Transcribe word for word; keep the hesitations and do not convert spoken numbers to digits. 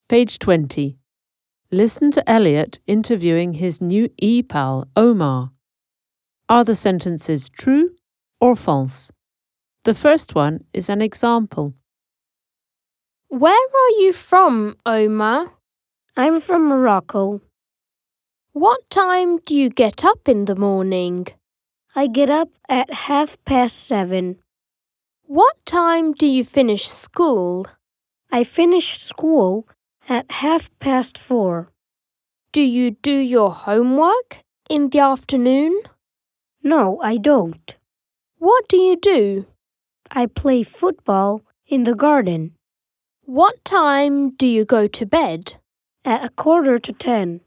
Page twenty. Listen to Elliot interviewing his new e-pal, Omar. Are the sentences true or false? The first one is an example. Where are you from, Omar? I'm from Morocco. What time do you get up in the morning? I get up at half past seven. What time do you finish school? I finish school at half past four. Do you do your homework in the afternoon? No, I don't. What do you do? I play football in the garden. What time do you go to bed? At a quarter to ten.